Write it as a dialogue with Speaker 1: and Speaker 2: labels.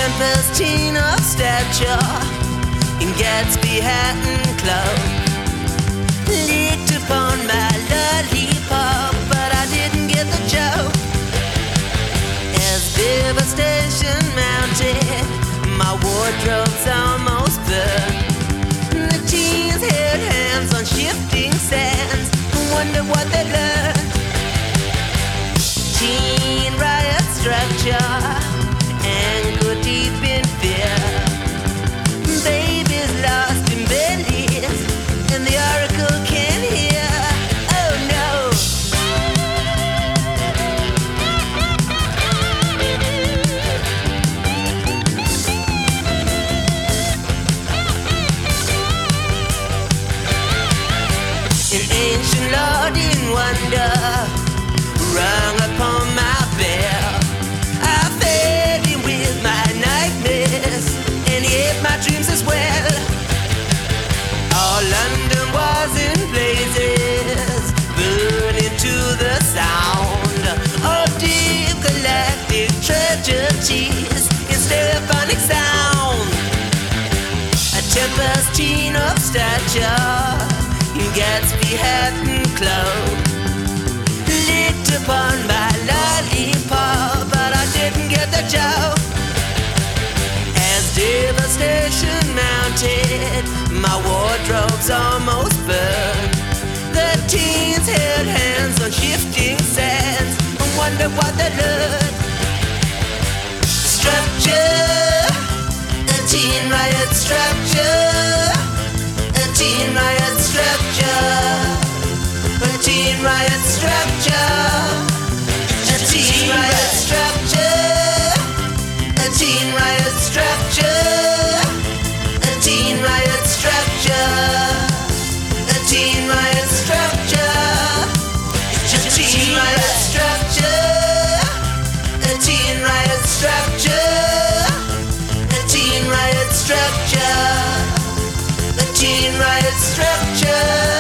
Speaker 1: tempest teen of stature in Gatsby hat and cloak, licked upon my lollipop, but I didn't get the joke. As devastation mounted, my wardrobe's almost burned. The teens held hands on shifting sands and wondered what they learned. Teen riot structure, ankle deep in fear. Babies lost in bellies, and the oracle can't hear. Oh no! An ancient lord in wonder rung upon my bell. I fed him with my nightmares, and he ate my dreams as well. All London was in blazes, burning to the sound of deep galactic tragedies in stereophonic sound. A tempest teen of stature in Gatsby hat and cloak, licked upon my lollipop, but I didn't get the joke. As devastation mounted, my wardrobe's almost burned. The teens held hands on shifting sands and wondered what they learned. Structure, a teen riot structure, a teen riot structure, a teen riot structure, a teen riot structure, a teen riot structure, a teen riot structure, a teen riot structure, a teen riot structure, a teen riot structure, a teen riot structure, a teen riot structure.